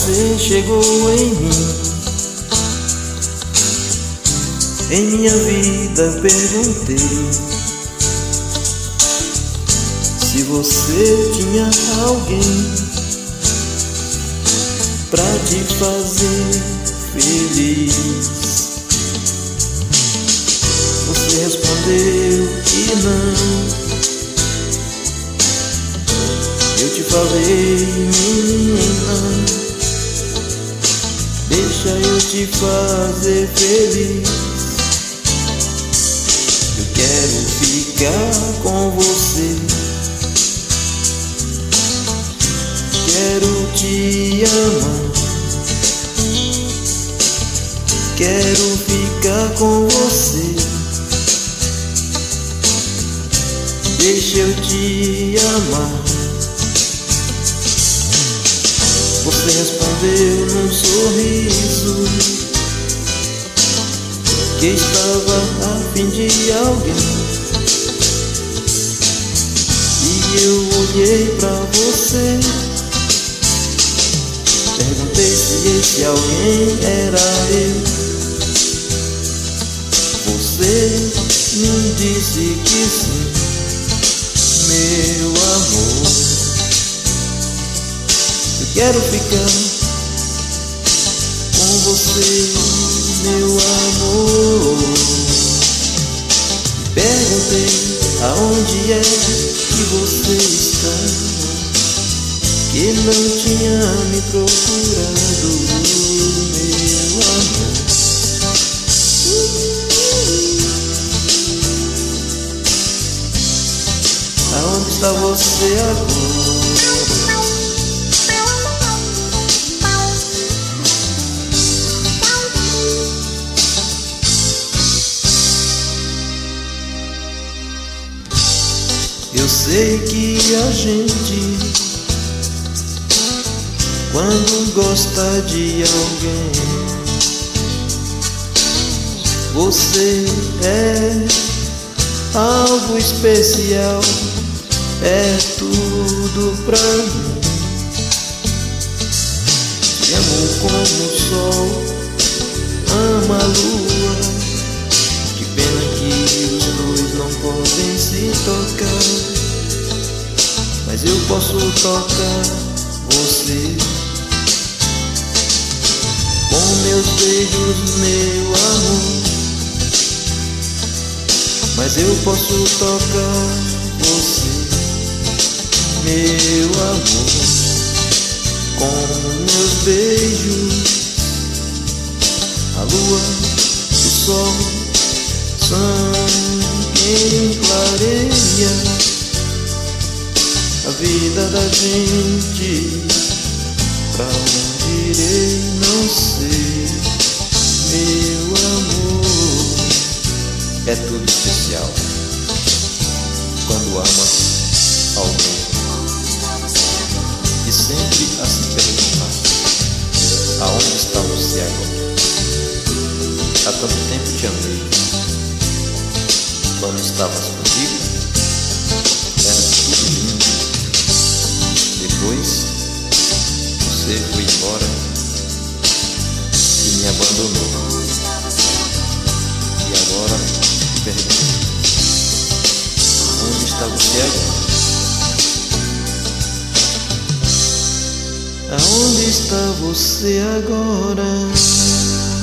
você chegou em mim. Em minha vida perguntei se você tinha alguém pra te fazer feliz. Você respondeu que não. Eu te falei, menina, deixa eu te fazer feliz. Eu quero ficar com você, quero te amar, quero ficar com você. Deixa eu te amar. Você respondeu num sorriso que estava a fim de alguém. E eu olhei pra você, perguntei se esse alguém era eu. Você me disse que sim, meu amor. Eu quero ficar com você, meu amor. Perguntei aonde é que você está, que não tinha me procurado, meu amor. Aonde está você agora? Eu sei que a gente, quando gosta de alguém, você é algo especial, é tudo pra mim. Te amo como o sol ama a lua. Que pena que os dois não podem se tocar, mas eu posso tocar você com meus beijos, meu amor. Mas eu posso tocar você, meu amor, com meus beijos. A lua, o sol são quem clareia a vida da gente. Pra onde irei não sei, meu amor. É tudo especial quando ama alguém e sempre a se perguntar: aonde está você agora? Há tanto tempo te amei. Quando estavas comigo era tudo lindo. Depois você foi embora e me abandonou. E agora me pergunto: onde está você agora? Aonde está você agora?